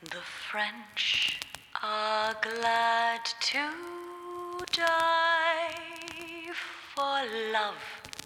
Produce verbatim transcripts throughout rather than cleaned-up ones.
The French are glad to die for love.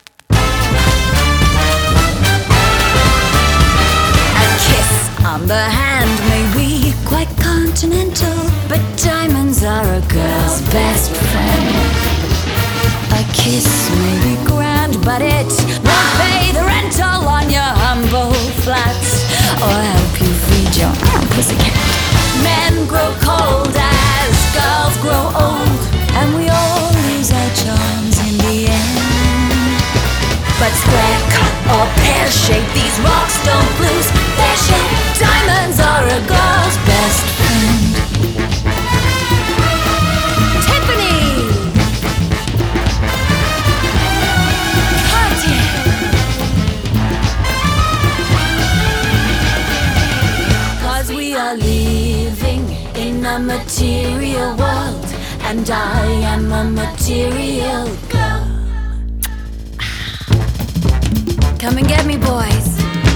A kiss on the hand may be quite continental, but diamonds are a girl's best friend. A kiss may be grand, but it won't pay the rental on your humble flats or help you feed your own pussycat. Men grow cold as girls grow old, and we all lose our charms in the end. But square cut or pear shape, these rocks don't lose their shape. Diamonds are a girl's best friend. Tiffany! Cartier! Cause we are living in a material world, and I am a material girl. Come and get me, boys.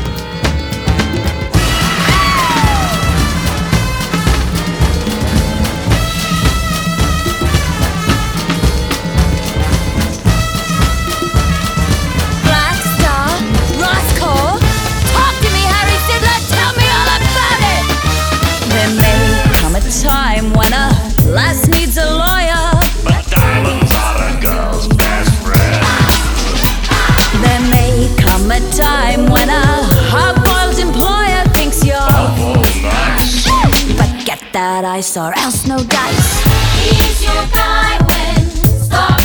Black Star, Roscoe, talk to me, Harry Sidler, tell me all about it. There may come a time when a lass needs a lawyer, but diamonds are a girl's best friend. there may come a time when a hard-boiled employer thinks you're Awful nice. but get that ice or else no dice. He's your guy when stars